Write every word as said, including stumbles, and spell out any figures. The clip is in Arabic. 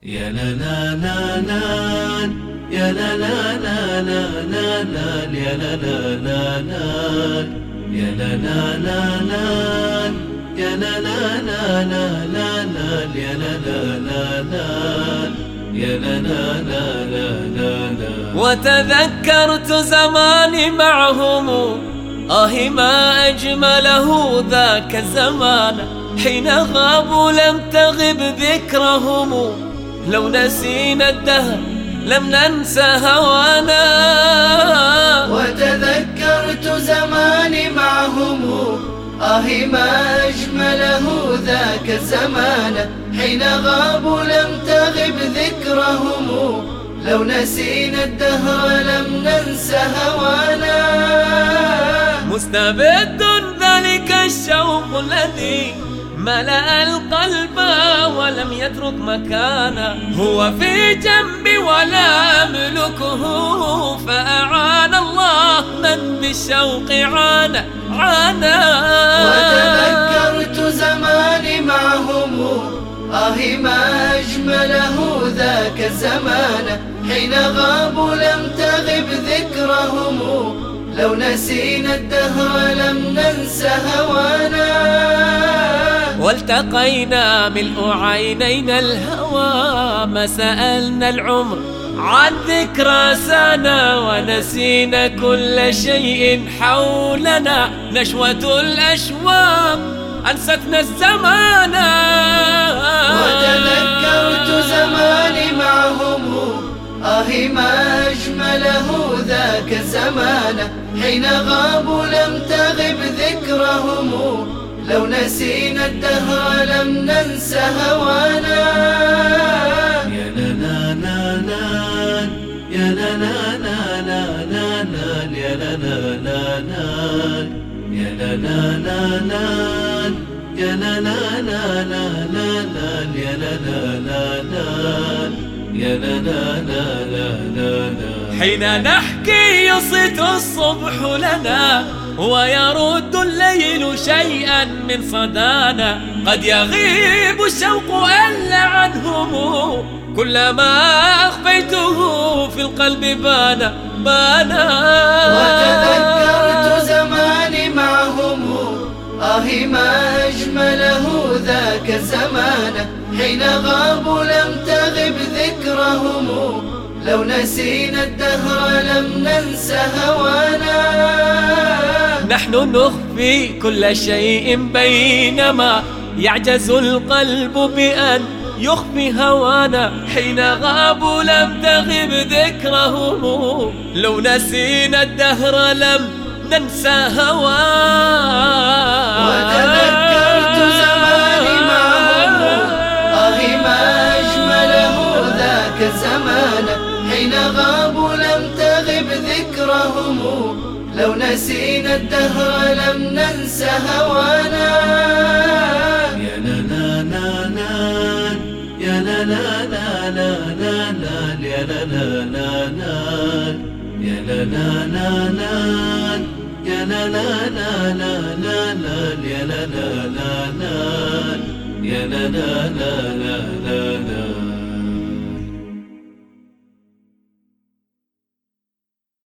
يا لا لا لا لا يا لا لا لا لا لا لا يا لا لا لا لا يا لا لا لا لا يا لا لا لا لا لا لا يا لا لا لا لا يا لا لا لا لا لا لا. وتذكرت زماني معهم، آه ما أجمله ذاك الزمان، حين غابوا لم تغب ذكرهم، لو نسينا الدهر لم ننسى هوانا. وتذكرت زماني معهم، آه ما أجمله ذاك الزمان، حين غابوا لم تغب ذكرهم، لو نسينا الدهر لم ننسى هوانا. مستبد ذلك الشوق الذي ملأ القلب ولم يترك مكانا، هو في جنبي ولا أملكه، فأعان الله من بالشوق عانى عانى. وتذكرت زماني معهم، آه ما أجمله ذاك الزمان، حين غابوا لم تغب ذكرهم، لو نسينا الدهر لم ننسى هوانا. والتقينا ملء عينينا الهوى، ما سألنا العمر عن ذكرى سنة، ونسينا كل شيء حولنا، نشوة الأشواق أنستنا الزمان. وتذكرت زماني معهم، آه ما أجمله ذاك الزمان، حين غابوا لم تغب ذكرهم، لو نسينا الدهر لم ننسى هوانا. يا لا لا لا لا يا لا لا لا لا لا لا يا لا لا لا لا يا لا لا لا لا يا لا لا لا لا لا لا يا لا لا لا لا يا لا لا لا لا لا. حين نحكي يصيت الصبح لنا، ويرد الليل شيئا من صدانا، قد يغيب الشوق ألا عنهم، كلما أخفيته في القلب بان بانا. وتذكرت زماني معهم، آه ما أجمله ذاك الزمان، حين غابوا لم تغب ذكرهم، لو نسينا الدهر لم ننسى هوانا. نحن نخفي كل شيء بينما يعجز القلب بأن يخفي هوانا، حين غابوا لم تغب ذكرهم، لو نسينا الدهر لم ننسى هوانا. وتذكرت زماني معهم، آه ما أجمله ذاك الزمان، حين غابوا لم تغب ذكرهم، لو نسينا الدهر لم ننسى هوانا. يا لا لا لا لا يا لا لا لا لا لا لا يا لا لا لا لا يا لا لا لا لا يا لا لا لا لا لا لا يا لا لا لا لا يا لا لا لا لا لا.